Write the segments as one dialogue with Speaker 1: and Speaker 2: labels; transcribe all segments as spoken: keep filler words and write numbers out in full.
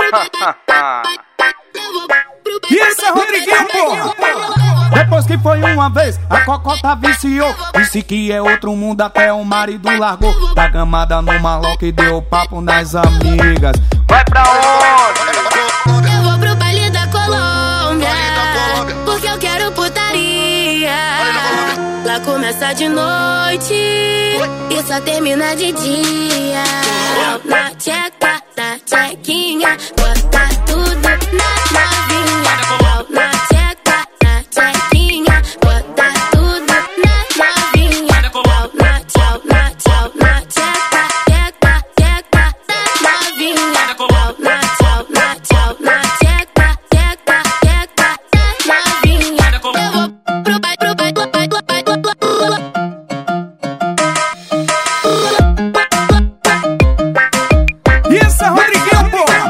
Speaker 1: Isso é Rodriguinho, porra! Depois que foi uma vez, a cocota viciou. Disse que é outro mundo, até o marido largou. Da gamada no maloca e deu papo nas amigas.
Speaker 2: Vai pra onde?
Speaker 3: Eu vou pro baile da Colômbia, porque eu quero putaria. Lá começa de noite e só termina de dia. Na tcheca, na tchequinha, bota tudo na novinha. Na tcheca, na tchequinha, bota tudo na novinha. Na tchau, na tchau, na tcheca, tcheca, tcheca, na novinha. Na tchau, na tchau, na tcheca, tcheca, tcheca, na novinha. Eu vou pro baile, pro baile, pro baile, pro baile, pro baile.
Speaker 1: Isso é Rodriguinho, porra!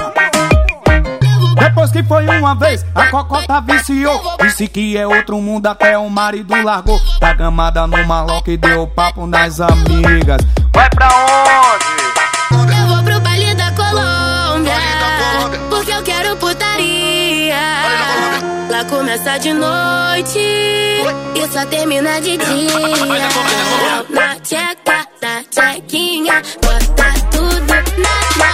Speaker 1: Depois que foi uma vez, a cocota viciou. Disse que é outro mundo, até o marido largou. Da gamada no maloca e deu papo nas amigas.
Speaker 2: Vai pra onde?
Speaker 3: Eu vou pro baile da Colômbia, porque eu quero putaria. Lá começa de noite e só termina de dia. Na tcheca, na tchequinha, bota tudo na